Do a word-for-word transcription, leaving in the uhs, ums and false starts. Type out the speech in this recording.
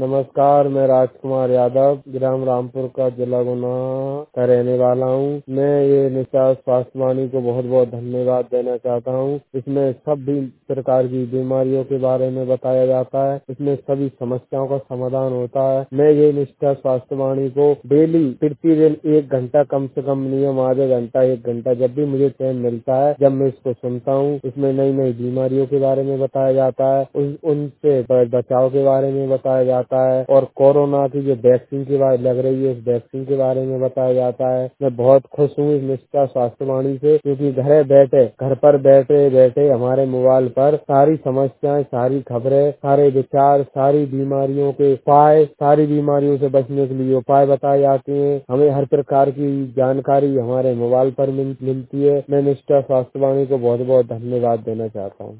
नमस्कार, मैं राजकुमार यादव ग्राम रामपुर का जिला गुना का रहने वाला हूँ। मैं ये निशा स्वास्थ्य वाणी को बहुत बहुत धन्यवाद देना चाहता हूँ। इसमें सभी प्रकार की बीमारियों के बारे में बताया जाता है। इसमें सभी समस्याओं का समाधान होता है। मैं ये निष्ठा स्वास्थ्य वाणी को डेली प्रतिदिन एक घंटा कम से कम नियम आधा घंटा एक घंटा जब भी मुझे टाइम मिलता है, जब मैं इसको सुनता हूँ, इसमें नई नई बीमारियों के बारे में बताया जाता है, उन, उनसे बचाव के बारे में बताया जाता है और कोरोना की जो वैक्सीन की बात लग रही है उस वैक्सीन के बारे में बताया जाता है। मैं बहुत खुश हूँ इस निष्ठा स्वास्थ्य वाणी से, क्योंकि घर बैठे घर पर बैठे बैठे हमारे मोबाइल पर सारी समस्याएं, सारी खबरें, सारे विचार, सारी बीमारियों के उपाय, सारी बीमारियों से बचने के लिए उपाय बताए जाते हैं। हमें हर प्रकार की जानकारी हमारे मोबाइल पर मिल, मिलती है। मैं निष्ठा स्वास्थ्य वाणी को बहुत बहुत धन्यवाद देना चाहता हूँ।